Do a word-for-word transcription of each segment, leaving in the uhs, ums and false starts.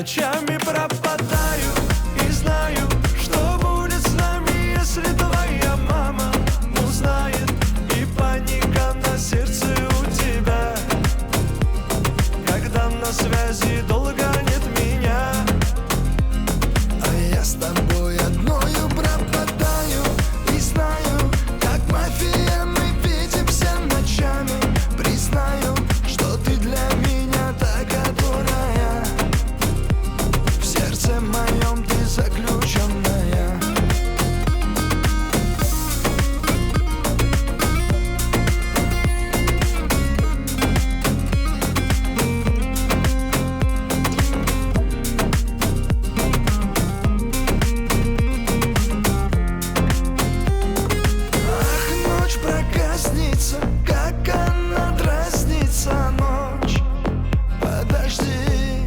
ночами пропадаю и знаю, что будет с нами, если твоя мама узнает. И паника на сердце у тебя, когда на связи долго нет меня. А я с тобой одною пропадаю и знаю, как мафия мы видимся ночами. Признаю, что ты для меня так которая в сердце моем ты заключенная. Как она дразнится, ночь, подожди.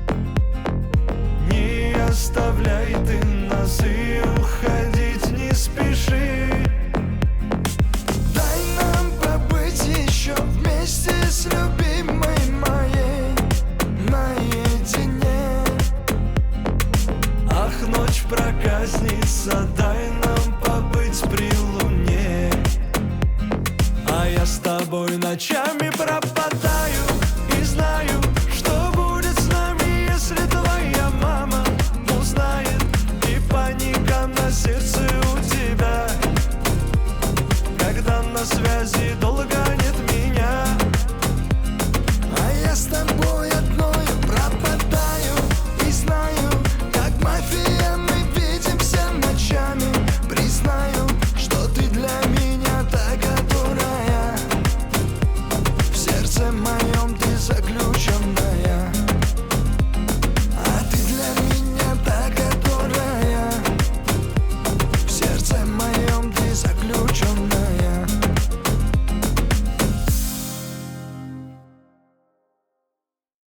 Не оставляй ты нас и уходить не спеши. Дай нам побыть еще вместе с любимой моей наедине. Ах, ночь проказница, дай нам побыть при луне. А я с тобой ночами